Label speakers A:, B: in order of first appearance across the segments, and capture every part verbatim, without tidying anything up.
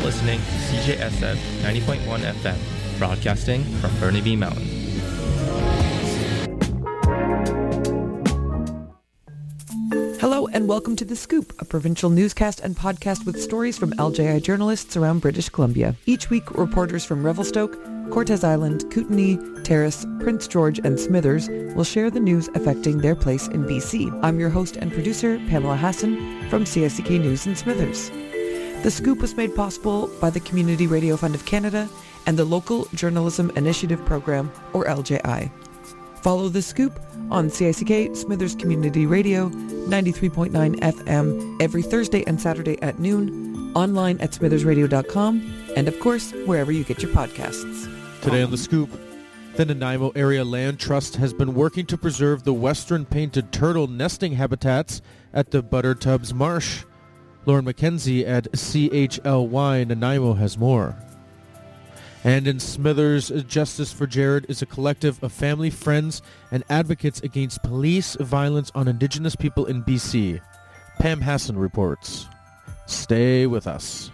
A: listening to C J S F ninety point one F M, broadcasting from Burnaby Mountain.
B: Hello and welcome to The Scoop, a provincial newscast and podcast with stories from L J I journalists around British Columbia. Each week, reporters from Revelstoke, Cortes Island, Kootenay, Terrace, Prince George and Smithers will share the news affecting their place in B C. I'm your host and producer, Pamela Hassan, from C I C K News in Smithers. The Scoop was made possible by the Community Radio Fund of Canada and the Local Journalism Initiative Program, or L J I. Follow The Scoop on C I C K Smithers Community Radio, ninety-three point nine F M, every Thursday and Saturday at noon, online at smithers radio dot com, and of course, wherever you get your podcasts.
C: Today on The Scoop, the Nanaimo Area Land Trust has been working to preserve the western painted turtle nesting habitats at the Buttertubs Marsh. Lauren McKenzie at C H L Y Nanaimo has more. And in Smithers, Justice for Jared is a collective of family, friends, and advocates against police violence on Indigenous people in B C. Pam Hassan reports. Stay with us.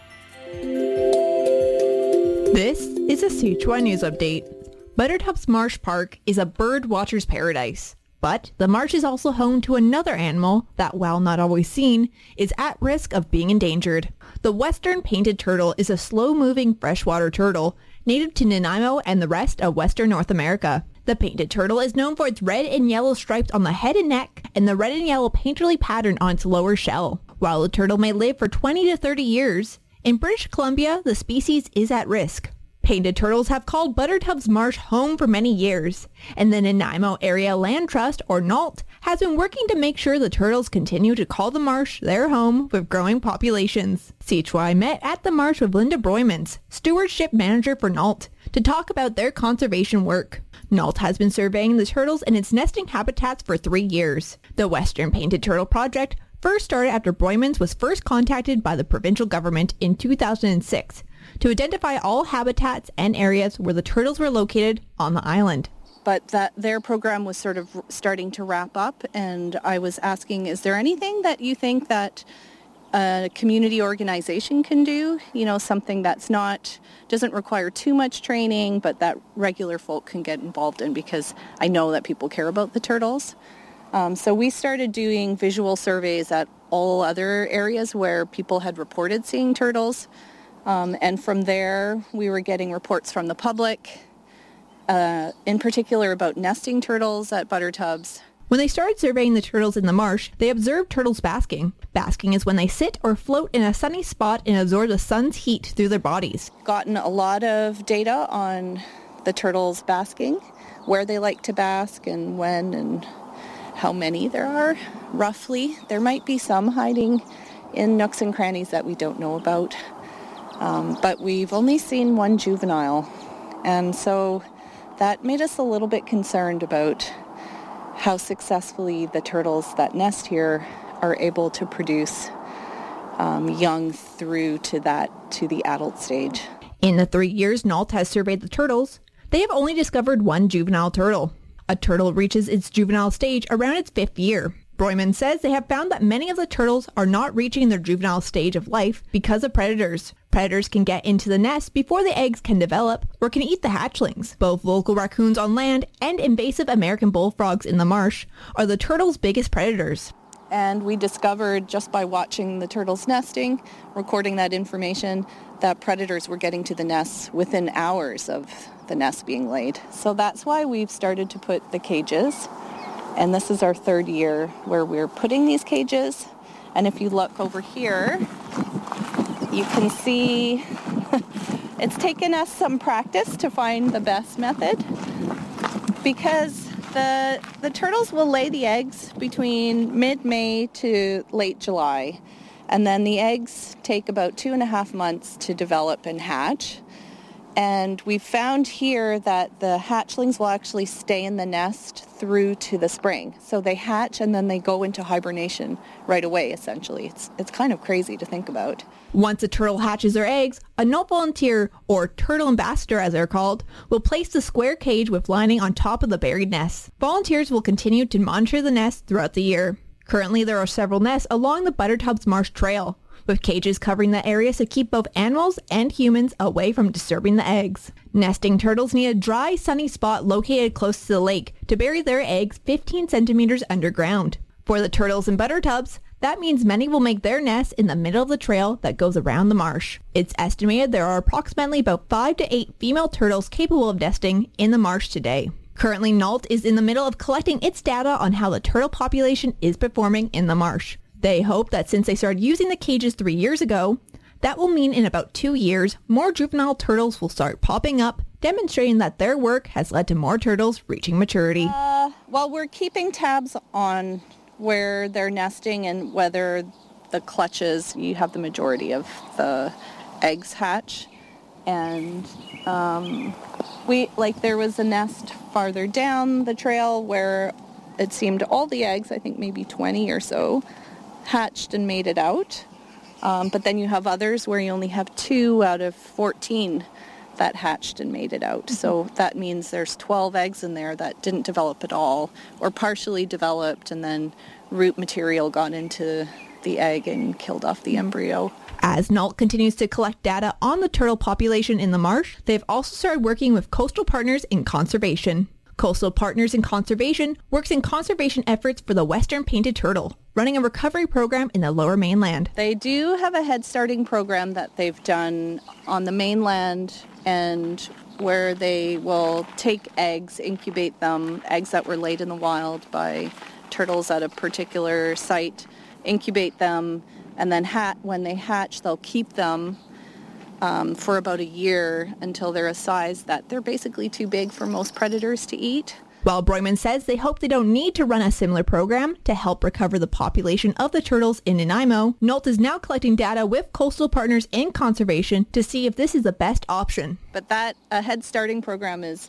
D: This is a C H Y News Update. Buttertubs Marsh Park is a bird watcher's paradise. But the marsh is also home to another animal that, while not always seen, is at risk of being endangered. The western painted turtle is a slow-moving freshwater turtle native to Nanaimo and the rest of western North America. The painted turtle is known for its red and yellow stripes on the head and neck and the red and yellow painterly pattern on its lower shell. While the turtle may live for twenty to thirty years, in British Columbia, the species is at risk. Painted turtles have called Buttertubs Marsh home for many years, and the Nanaimo Area Land Trust, or N A L T, has been working to make sure the turtles continue to call the marsh their home with growing populations. C H Y met at the marsh with Linda Broymans, stewardship manager for N A L T, to talk about their conservation work. N A L T has been surveying the turtles and its nesting habitats for three years. The Western Painted Turtle Project first started after Broymans was first contacted by the provincial government in two thousand six. To identify all habitats and areas where the turtles were located on the island.
E: But that their program was sort of starting to wrap up, and I was asking, is there anything that you think that a community organization can do? You know, something that's not, doesn't require too much training, but that regular folk can get involved in, because I know that people care about the turtles. Um, so we started doing visual surveys at all other areas where people had reported seeing turtles. Um, and from there, we were getting reports from the public, uh, in particular about nesting turtles at Buttertubs.
D: When they started surveying the turtles in the marsh, they observed turtles basking. Basking is when they sit or float in a sunny spot and absorb the sun's heat through their bodies.
E: Gotten a lot of data on the turtles basking, where they like to bask and when and how many there are, roughly. There might be some hiding in nooks and crannies that we don't know about. Um, but we've only seen one juvenile, and so that made us a little bit concerned about how successfully the turtles that nest here are able to produce um, young through to that, to the adult stage.
D: In the three years N A L T has surveyed the turtles, they have only discovered one juvenile turtle. A turtle reaches its juvenile stage around its fifth year. Broyman says they have found that many of the turtles are not reaching their juvenile stage of life because of predators. Predators can get into the nest before the eggs can develop or can eat the hatchlings. Both local raccoons on land and invasive American bullfrogs in the marsh are the turtles' biggest predators.
E: And we discovered just by watching the turtles nesting, recording that information, that predators were getting to the nests within hours of the nest being laid. So that's why we've started to put the cages. And this is our third year where we're putting these cages. And if you look over here, you can see it's taken us some practice to find the best method, because the the turtles will lay the eggs between mid-May to late July. And then the eggs take about two and a half months to develop and hatch. And we found here that the hatchlings will actually stay in the nest through to the spring. So they hatch and then they go into hibernation right away, essentially. It's it's kind of crazy to think about.
D: Once a turtle hatches their eggs, a N A L T volunteer, or turtle ambassador as they're called, will place the square cage with lining on top of the buried nest. Volunteers will continue to monitor the nest throughout the year. Currently, there are several nests along the Buttertubs Marsh Trail. with cages covering the area to keep both animals and humans away from disturbing the eggs. Nesting turtles need a dry, sunny spot located close to the lake to bury their eggs fifteen centimeters underground. For the turtles in butter tubs, that means many will make their nests in the middle of the trail that goes around the marsh. It's estimated there are approximately about five to eight female turtles capable of nesting in the marsh today. Currently, N A L T is in the middle of collecting its data on how the turtle population is performing in the marsh. They hope that since they started using the cages three years ago, that will mean in about two years, more juvenile turtles will start popping up, demonstrating that their work has led to more turtles reaching maturity.
E: Uh, well, we're keeping tabs on where they're nesting and whether the clutches, you have the majority of the eggs hatch. And um, we, like there was a nest farther down the trail where it seemed all the eggs, I think maybe twenty or so, hatched and made it out. Um, but then you have others where you only have two out of fourteen that hatched and made it out. Mm-hmm. So that means there's twelve eggs in there that didn't develop at all or partially developed, and then root material got into the egg and killed off the embryo.
D: As N A L T continues to collect data on the turtle population in the marsh, they've also started working with Coastal Partners in Conservation. Coastal Partners in Conservation works in conservation efforts for the western painted turtle, running a recovery program in the Lower Mainland.
E: They do have a head starting program that they've done on the mainland, and where they will take eggs, incubate them, eggs that were laid in the wild by turtles at a particular site, incubate them, and then hat, when they hatch, they'll keep them um, for about a year until they're a size that they're basically too big for most predators to eat.
D: While Broyman says they hope they don't need to run a similar program to help recover the population of the turtles in Nanaimo, N A L T is now collecting data with Coastal Partners in Conservation to see if this is the best option.
E: But that a head starting program is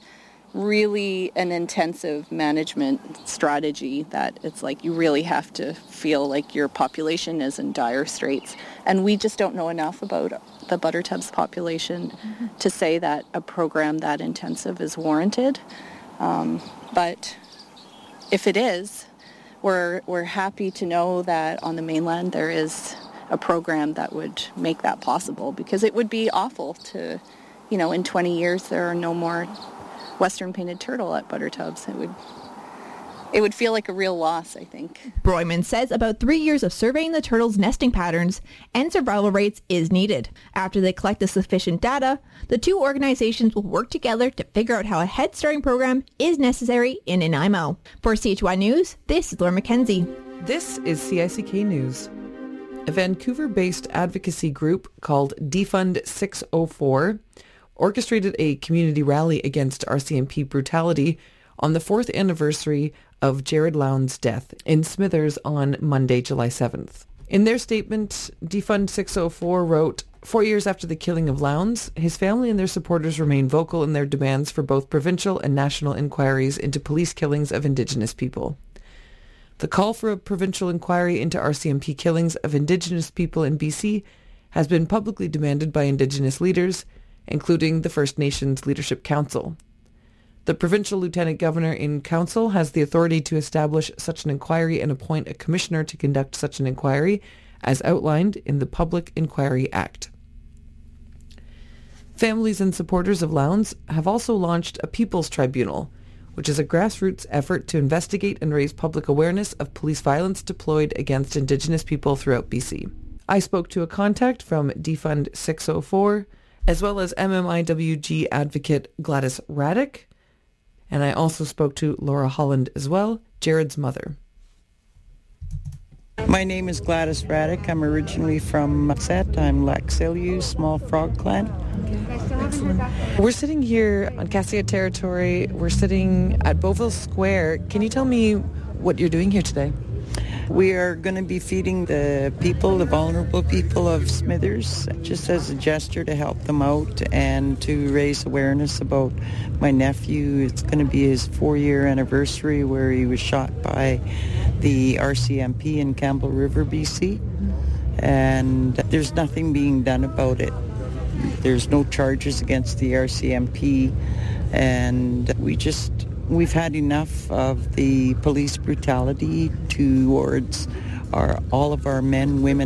E: really an intensive management strategy that it's like you really have to feel like your population is in dire straits. And we just don't know enough about the buttertubs population mm-hmm. to say that a program that intensive is warranted. Um, but if it is, we're we're happy to know that on the mainland there is a program that would make that possible, because it would be awful to, you know, in twenty years there are no more western painted turtle at buttertubs. It would it would feel like a real loss, I think.
D: Broyman says about three years of surveying the turtles' nesting patterns and survival rates is needed. After they collect the sufficient data, the two organizations will work together to figure out how a head starting program is necessary in Nanaimo. For C H Y News, this is Laura Mackenzie.
B: This is C I C K News. A Vancouver-based advocacy group called Defund six oh four orchestrated a community rally against R C M P brutality on the fourth anniversary of Jared Lowndes' death in Smithers on Monday, July seventh. In their statement, Defund six oh four wrote, "Four years after the killing of Lowndes, his family and their supporters remain vocal in their demands for both provincial and national inquiries into police killings of Indigenous people. The call for a provincial inquiry into R C M P killings of Indigenous people in B C has been publicly demanded by Indigenous leaders, including the First Nations Leadership Council. The provincial lieutenant governor in council has the authority to establish such an inquiry and appoint a commissioner to conduct such an inquiry, as outlined in the Public Inquiry Act." Families and supporters of Lowndes have also launched a People's Tribunal, which is a grassroots effort to investigate and raise public awareness of police violence deployed against Indigenous people throughout B C. I spoke to a contact from Defund six oh four, as well as M M I W G advocate Gladys Raddick, and I also spoke to Laura Holland as well, Jared's mother.
F: My name is Gladys Raddick. I'm originally from Set. I'm Laxiliu, Small Frog Clan.
B: Excellent. We're sitting here on Cassia territory. We're sitting at Beauville Square. Can you tell me what you're doing here today?
F: We are going to be feeding the people, the vulnerable people of Smithers, just as a gesture to help them out and to raise awareness about my nephew. It's going to be his four-year anniversary where he was shot by the R C M P in Campbell River, B C, and there's nothing being done about it. There's no charges against the R C M P, and we just... We've had enough of the police brutality towards our, all of our men, women,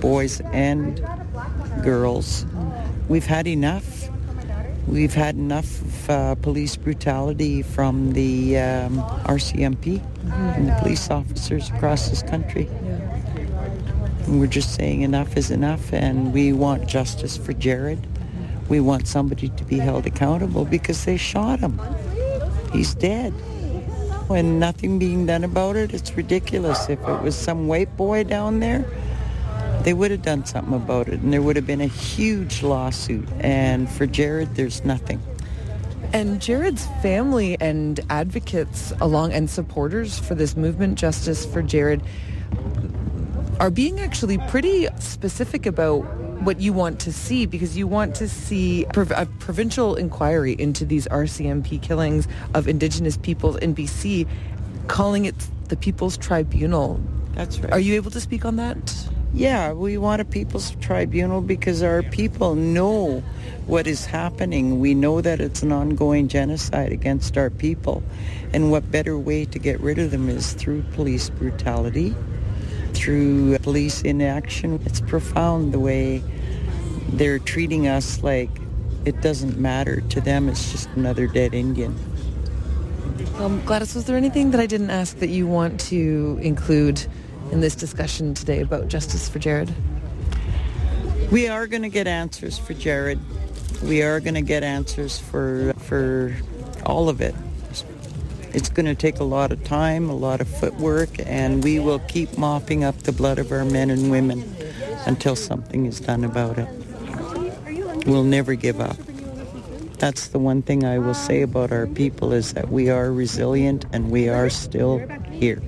F: boys and girls. We've had enough. We've had enough of uh, police brutality from the um, R C M P mm-hmm. and the police officers across this country. Yeah. And we're just saying enough is enough, and we want justice for Jared. We want somebody to be held accountable because they shot him. He's dead. And nothing being done about it, it's ridiculous. If it was some white boy down there, they would have done something about it, and there would have been a huge lawsuit. And for Jared, there's nothing.
B: And Jared's family and advocates along and supporters for this movement, Justice for Jared, are being actually pretty specific about what you want to see, because you want to see a provincial inquiry into these R C M P killings of Indigenous peoples in B C, calling it the People's Tribunal.
F: That's right.
B: Are you able to speak on that?
F: Yeah, we want a People's Tribunal because our people know what is happening. We know that it's an ongoing genocide against our people. And what better way to get rid of them is through police brutality, through police inaction. It's profound the way they're treating us like it doesn't matter. To them, it's just another dead Indian.
B: Um, Gladys, was there anything that I didn't ask that you want to include in this discussion today about Justice for Jared?
F: We are going to get answers for Jared. We are going to get answers for for all of it. It's going to take a lot of time, a lot of footwork, and we will keep mopping up the blood of our men and women until something is done about it. We'll never give up. That's the one thing I will say about our people, is that we are resilient and we are still here.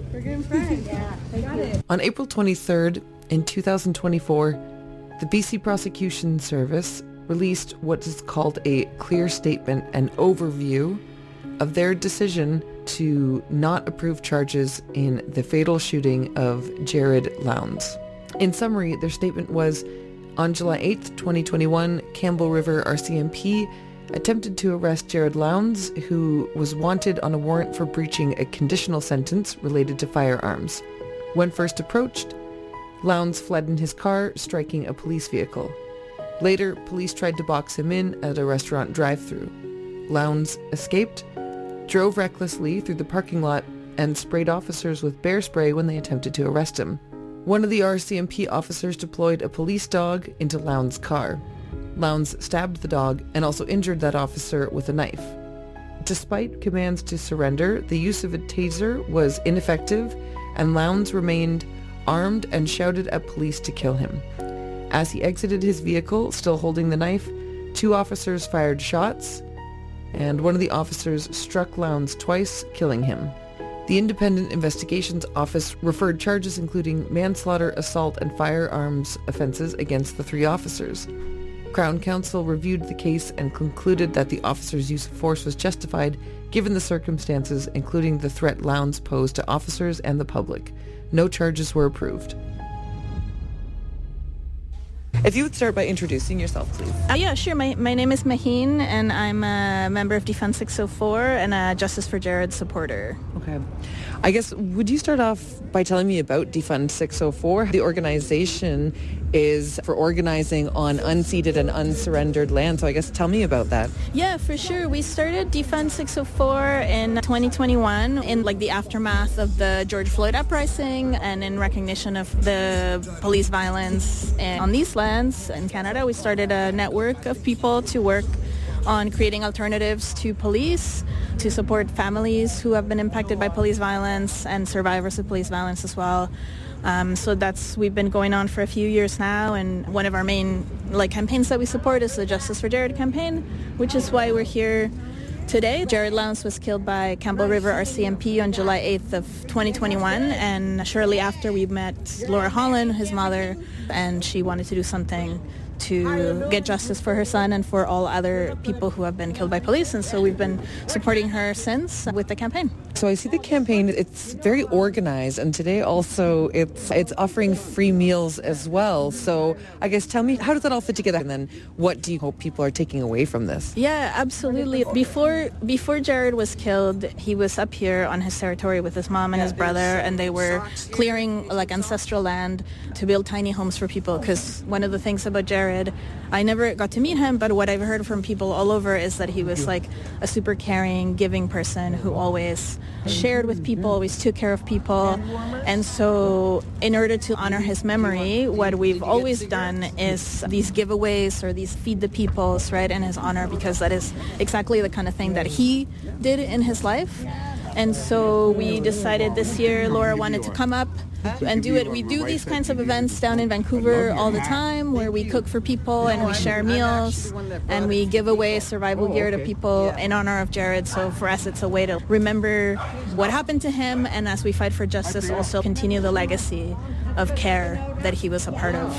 B: On April twenty-third, in two thousand twenty-four, the B C Prosecution Service released what is called a clear statement, an overview of their decision to not approve charges in the fatal shooting of Jared Lowndes. In summary, their statement was, on July eighth, twenty twenty-one, Campbell River R C M P attempted to arrest Jared Lowndes, who was wanted on a warrant for breaching a conditional sentence related to firearms. When first approached, Lowndes fled in his car, striking a police vehicle. Later, police tried to box him in at a restaurant drive-thru. Lowndes escaped, drove recklessly through the parking lot, and sprayed officers with bear spray when they attempted to arrest him. One of the R C M P officers deployed a police dog into Lowndes' car. Lowndes stabbed the dog and also injured that officer with a knife. Despite commands to surrender, the use of a taser was ineffective, and Lowndes remained armed and shouted at police to kill him. As he exited his vehicle, still holding the knife, two officers fired shots, and one of the officers struck Lowndes twice, killing him. The Independent Investigations Office referred charges including manslaughter, assault, and firearms offenses against the three officers. Crown Counsel reviewed the case and concluded that the officers' use of force was justified given the circumstances, including the threat Lowndes posed to officers and the public. No charges were approved. If you would start by introducing yourself, please.
G: Uh, yeah, sure. My, my name is Maheen, and I'm a member of Defund six oh four and a Justice for Jared supporter.
B: Okay. I guess, would you start off by telling me about Defund six oh four? The organization is for organizing on unceded and unsurrendered land, so I guess tell me about that.
G: Yeah, for sure. We started Defund six oh four in twenty twenty-one in like the aftermath of the George Floyd uprising and in recognition of the police violence on these lands in Canada. We started a network of people to work on creating alternatives to police, to support families who have been impacted by police violence and survivors of police violence as well. Um, so that's, we've been going on for a few years now, and one of our main like campaigns that we support is the Justice for Jared campaign, which is why we're here today. Jared Lowndes was killed by Campbell River R C M P on July eighth of twenty twenty-one, and shortly after we met Laura Holland, his mother, and she wanted to do something to get justice for her son and for all other people who have been killed by police. And so we've been supporting her since with the campaign.
B: So I see the campaign, it's very organized, and today also it's it's offering free meals as well. So I guess tell me, how does that all fit together? And then what do you hope people are taking away from this?
G: Yeah, absolutely. Before before Jared was killed, he was up here on his territory with his mom and his brother, and they were clearing like ancestral land to build tiny homes for people. Because one of the things about Jared, I never got to meet him, but what I've heard from people all over is that he was like a super caring, giving person who always shared with people, always took care of people. And so in order to honor his memory, what we've always done is these giveaways or these feed the peoples, right, in his honor, because that is exactly the kind of thing that he did in his life. And so we decided this year Laura wanted to come up and do it. We do these kinds of events down in Vancouver all the time where we cook for people and we share meals and we give away survival gear to people in honor of Jared. So for us, it's a way to remember what happened to him, and as we fight for justice, also continue the legacy of care that he was a part of.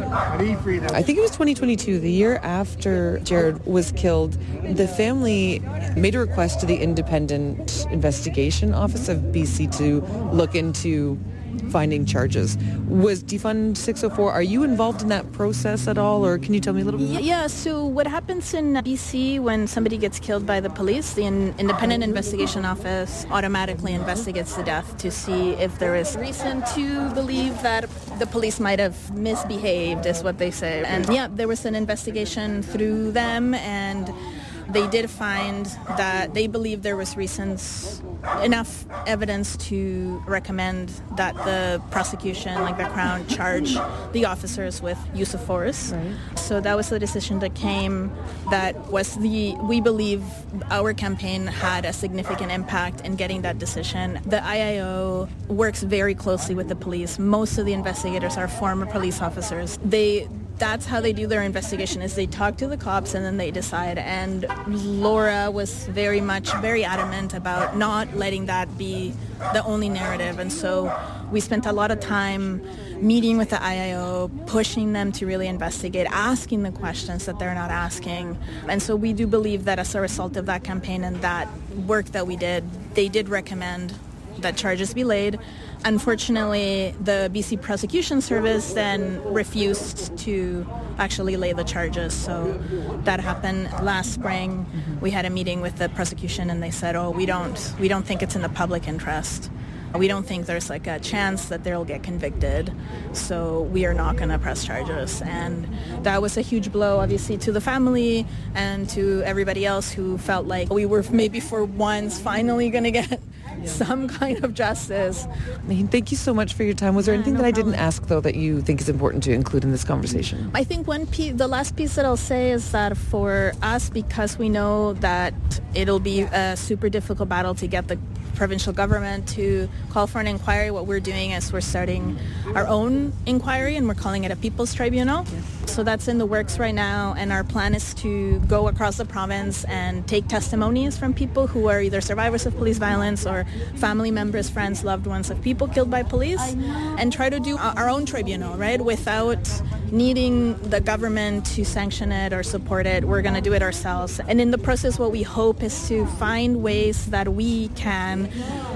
B: I think it was twenty twenty-two, the year after Jared was killed. The family made a request to the Independent Investigation Office of B C to look into finding charges. Was Defund six oh four, are you involved in that process at all, or can you tell me a little bit?
G: Yeah, so what happens in B C when somebody gets killed by the police, the Independent Investigation Office automatically investigates the death to see if there is reason to believe that the police might have misbehaved, is what they say. And yeah, there was an investigation through them, and they did find that they believe there was reasons, enough evidence to recommend that the prosecution, like the Crown, charge the officers with use of force. Right. So that was the decision that came. That was the, we believe our campaign had a significant impact in getting that decision. The I I O works very closely with the police. Most of the investigators are former police officers. They That's how they do their investigation, is they talk to the cops and then they decide. And Laura was very much, very adamant about not letting that be the only narrative. And so we spent a lot of time meeting with the I I O, pushing them to really investigate, asking the questions that they're not asking. And so we do believe that as a result of that campaign and that work that we did, they did recommend that charges be laid. Unfortunately, the B C Prosecution Service then refused to actually lay the charges. So that happened last spring. We had a meeting with the prosecution and they said, oh, we don't, we don't think it's in the public interest. We don't think there's like a chance that they'll get convicted, so we are not going to press charges. And that was a huge blow, obviously, to the family and to everybody else who felt like we were maybe for once finally going to get yeah. some kind of justice.
B: I mean, thank you so much for your time. Was there
G: yeah,
B: anything
G: no
B: that I
G: problem.
B: didn't ask, though, that you think is important to include in this conversation?
G: I think one piece, the last piece that I'll say is that for us, because we know that it'll be a super difficult battle to get the provincial government to call for an inquiry, what we're doing is we're starting our own inquiry, and we're calling it a People's Tribunal. Yeah. So that's in the works right now, and our plan is to go across the province and take testimonies from people who are either survivors of police violence or family members, friends, loved ones of people killed by police, and try to do our own tribunal, right, without needing the government to sanction it or support it. We're going to do it ourselves. And in the process, what we hope is to find ways that we can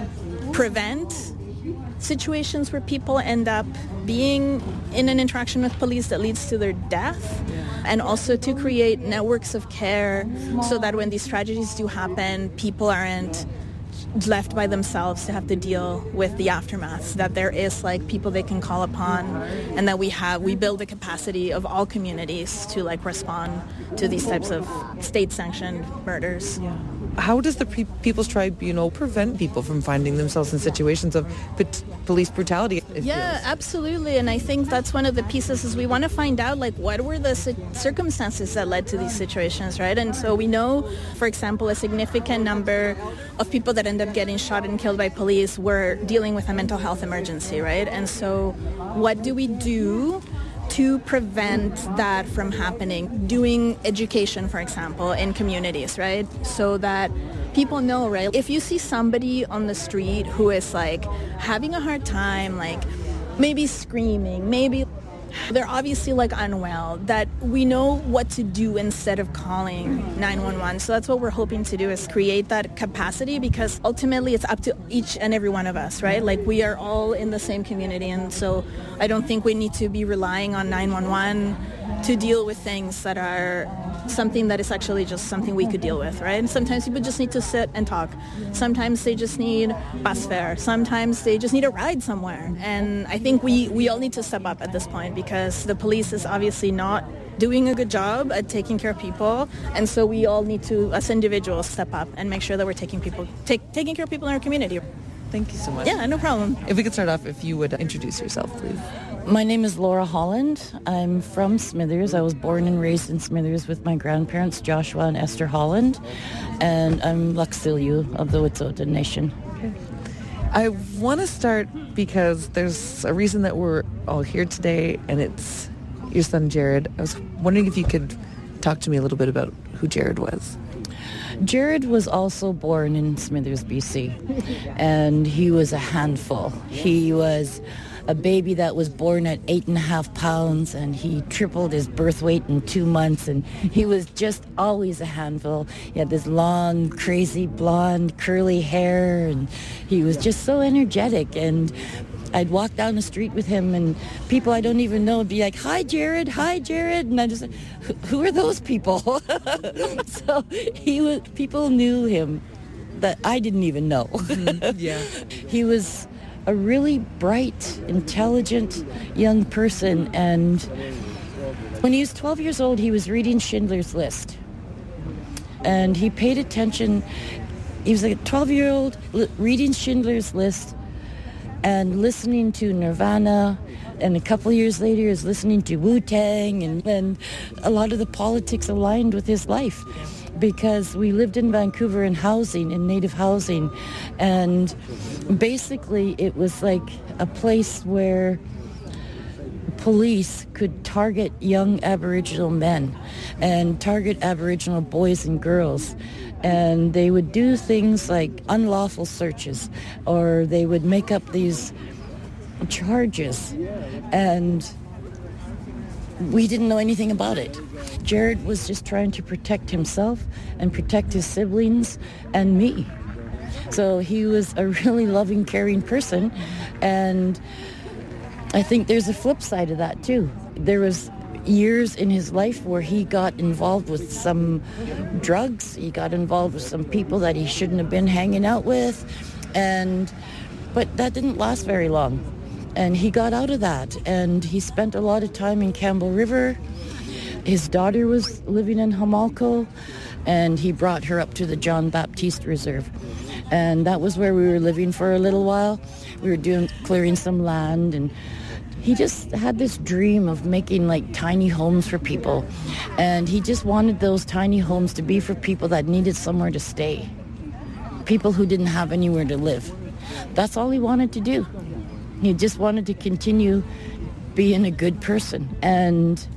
G: prevent situations where people end up being in an interaction with police that leads to their death, and also to create networks of care so that when these tragedies do happen, people aren't left by themselves to have to deal with the aftermath, that there is like people they can call upon, and that we have we build the capacity of all communities to like respond to these types of state-sanctioned murders.
B: Yeah. How does the Pre- People's Tribunal prevent people from finding themselves in situations of p- police brutality?
G: Yeah, absolutely. And I think that's one of the pieces is we want to find out, like, what were the c- circumstances that led to these situations, right? And so we know, for example, a significant number of people that end up getting shot and killed by police were dealing with a mental health emergency, right? And so what do we do to prevent that from happening? Doing education, for example, in communities, right? So that people know, right? If you see somebody on the street who is like having a hard time, like maybe screaming, maybe They're obviously like unwell, that we know what to do instead of calling nine one one. So that's what we're hoping to do, is create that capacity, because ultimately it's up to each and every one of us, right? Like, we are all in the same community, and so I don't think we need to be relying on nine one one to deal with things that are something that is actually just something we could deal with, right? And sometimes people just need to sit and talk. Sometimes they just need bus fare. Sometimes they just need a ride somewhere. And I think we, we all need to step up at this point, because the police is obviously not doing a good job at taking care of people. And so we all need to, as individuals, step up and make sure that we're taking people, take, taking care of people in our community.
B: Thank you so much.
G: Yeah, no problem.
B: If we could start off, if you would introduce yourself, please.
H: My name is Laura Holland. I'm from Smithers. I was born and raised in Smithers with my grandparents, Joshua and Esther Holland, and I'm Laksiliu of the Wet'suwet'en Nation.
B: Okay. I want to start because there's a reason that we're all here today, and it's your son, Jared. I was wondering if you could talk to me a little bit about who Jared was.
H: Jared was also born in Smithers, B C, and he was a handful. He was a baby that was born at eight and a half pounds, and he tripled his birth weight in two months, and he was just always a handful. He had this long, crazy, blonde, curly hair, and he was just so energetic. And I'd walk down the street with him, and people I don't even know would be like, "Hi, Jared, hi, Jared," and I just, who are those people? So he was. People knew him that I didn't even know.
B: Mm-hmm. Yeah,
H: he was a really bright, intelligent young person, and when he was twelve years old, he was reading Schindler's List, and he paid attention. He was like a twelve-year-old reading Schindler's List and listening to Nirvana, and a couple of years later he was listening to Wu-Tang, and, and a lot of the politics aligned with his life, because we lived in Vancouver in housing, in native housing, and basically it was like a place where police could target young Aboriginal men and target Aboriginal boys and girls. And they would do things like unlawful searches, or they would make up these charges, and we didn't know anything about it. Jared was just trying to protect himself and protect his siblings and me. So he was a really loving, caring person, and I think there's a flip side of that too. There was years in his life where he got involved with some drugs. He got involved with some people that he shouldn't have been hanging out with, and but that didn't last very long. And he got out of that, and he spent a lot of time in Campbell River. His daughter was living in Hamalco, and he brought her up to the John Baptiste Reserve. And that was where we were living for a little while. We were doing clearing some land, and he just had this dream of making like tiny homes for people. And he just wanted those tiny homes to be for people that needed somewhere to stay, people who didn't have anywhere to live. That's all he wanted to do. He just wanted to continue being a good person. And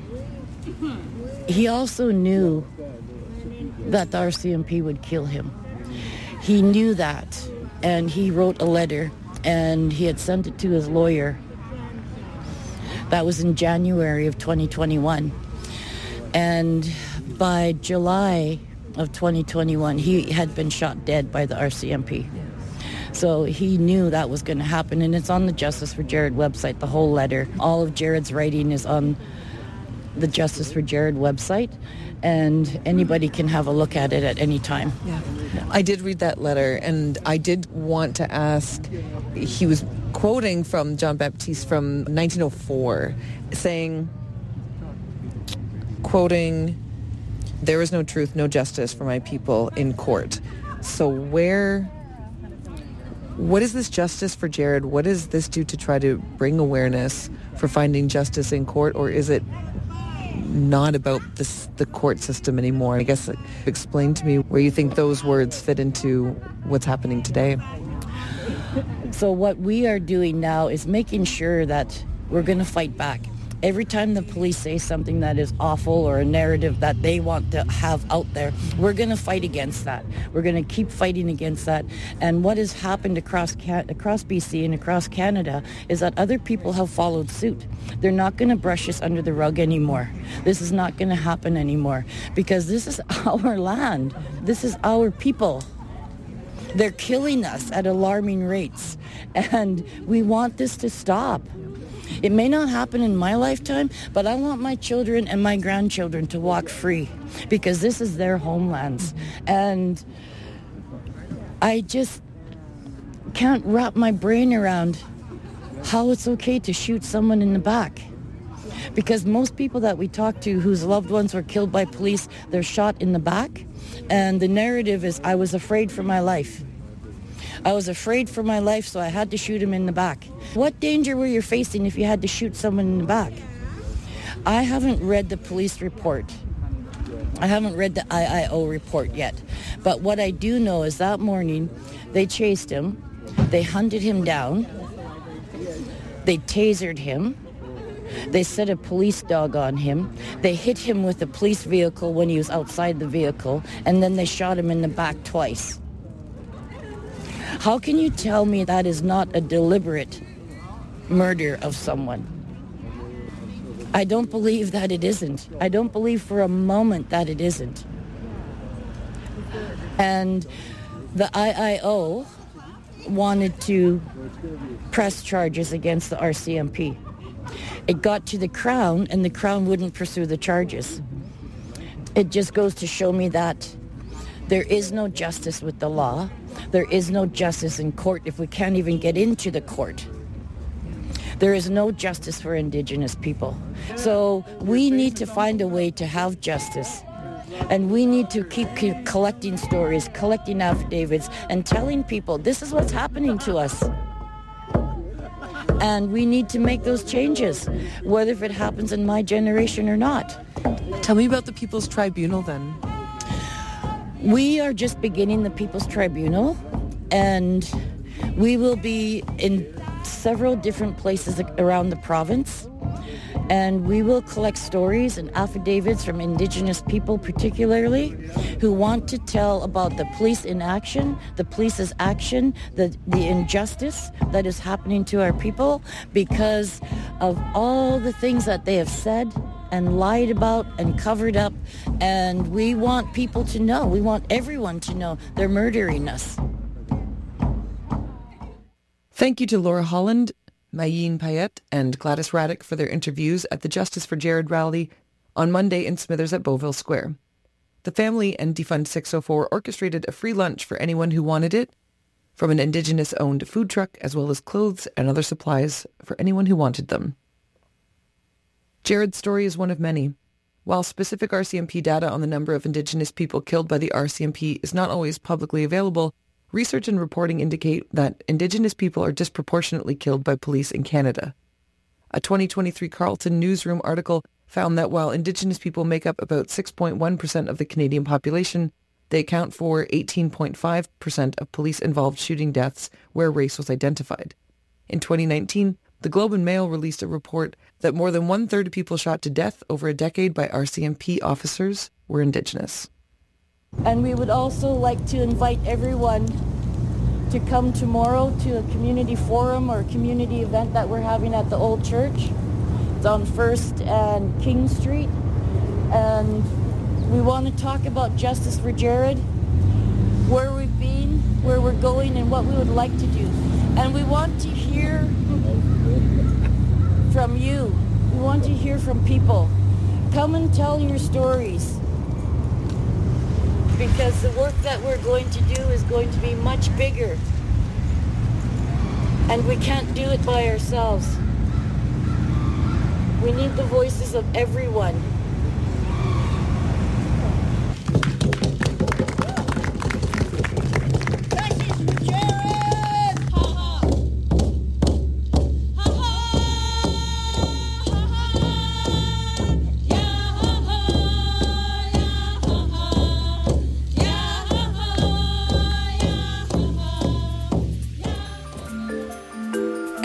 H: he also knew that the R C M P would kill him. He knew that, and he wrote a letter, and he had sent it to his lawyer. That was in January of twenty twenty-one. And by July of twenty twenty-one, he had been shot dead by the R C M P. So he knew that was going to happen, and it's on the Justice for Jared website, the whole letter. All of Jared's writing is on the Justice for Jared website, and anybody can have a look at it at any time.
B: Yeah. I did read that letter, and I did want to ask, he was quoting from John Baptiste from nineteen oh four, saying, quoting, "There is no truth, no justice for my people in court." So where, what is this justice for Jared? What does this do to try to bring awareness for finding justice in court, or is it not about this, the court system anymore? I guess explain to me where you think those words fit into what's happening today.
H: So what we are doing now is making sure that we're going to fight back. Every time the police say something that is awful or a narrative that they want to have out there, we're going to fight against that. We're going to keep fighting against that. And what has happened across across B C and across Canada is that other people have followed suit. They're not going to brush this under the rug anymore. This is not going to happen anymore because this is our land. This is our people. They're killing us at alarming rates, and we want this to stop. It may not happen in my lifetime, but I want my children and my grandchildren to walk free because this is their homelands. And I just can't wrap my brain around how it's okay to shoot someone in the back. Because most people that we talk to whose loved ones were killed by police, they're shot in the back. And the narrative is, I was afraid for my life. I was afraid for my life, so I had to shoot him in the back. What danger were you facing if you had to shoot someone in the back? I haven't read the police report. I haven't read the I I O report yet. But what I do know is that morning, they chased him, they hunted him down, they tasered him, they set a police dog on him, they hit him with a police vehicle when he was outside the vehicle, and then they shot him in the back twice. How can you tell me that is not a deliberate murder of someone? I don't believe that it isn't. I don't believe for a moment that it isn't. And the I I O wanted to press charges against the R C M P. It got to the Crown, and the Crown wouldn't pursue the charges. It just goes to show me that there is no justice with the law. There is no justice in court if we can't even get into the court. There is no justice for Indigenous people. So we need to find a way to have justice. And we need to keep, keep collecting stories, collecting affidavits, and telling people this is what's happening to us. And we need to make those changes, whether if it happens in my generation or not.
B: Tell me about the People's Tribunal then.
H: We are just beginning the People's Tribunal, and we will be in several different places around the province, and we will collect stories and affidavits from Indigenous people particularly who want to tell about the police inaction, the police's action, the, the injustice that is happening to our people because of all the things that they have said and lied about and covered up. And we want people to know, we want everyone to know they're murdering us.
B: Thank you to Laura Holland, Mayeen Payette, and Gladys Raddick for their interviews at the Justice for Jared rally on Monday in Smithers at Beauville Square. The family and Defund six oh four orchestrated a free lunch for anyone who wanted it, from an Indigenous-owned food truck, as well as clothes and other supplies for anyone who wanted them. Jared's story is one of many. While specific R C M P data on the number of Indigenous people killed by the R C M P is not always publicly available, research and reporting indicate that Indigenous people are disproportionately killed by police in Canada. A twenty twenty-three Carleton newsroom article found that while Indigenous people make up about six point one percent of the Canadian population, they account for eighteen point five percent of police-involved shooting deaths where race was identified. In twenty nineteen, the Globe and Mail released a report that more than one-third of people shot to death over a decade by R C M P officers were Indigenous.
H: And we would also like to invite everyone to come tomorrow to a community forum or community event that we're having at the Old Church. It's on First and King Street. And we want to talk about Justice for Jared, where we've been, where we're going, and what we would like to do. And we want to hear from you. We want to hear from people. Come and tell your stories. Because the work that we're going to do is going to be much bigger. And we can't do it by ourselves. We need the voices of everyone.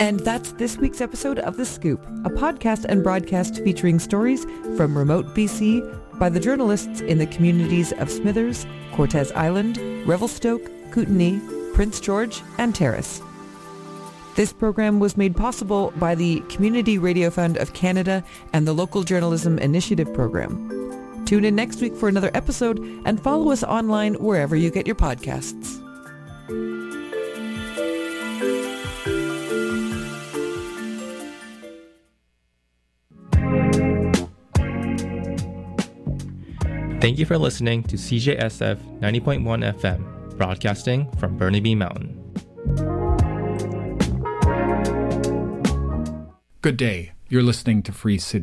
B: And that's this week's episode of The Scoop, a podcast and broadcast featuring stories from remote B C by the journalists in the communities of Smithers, Cortes Island, Revelstoke, Kootenay, Prince George, and Terrace. This program was made possible by the Community Radio Fund of Canada and the Local Journalism Initiative program. Tune in next week for another episode and follow us online wherever you get your podcasts.
A: Thank you for listening to C J S F ninety point one F M, broadcasting from Burnaby Mountain.
I: Good day. You're listening to Free City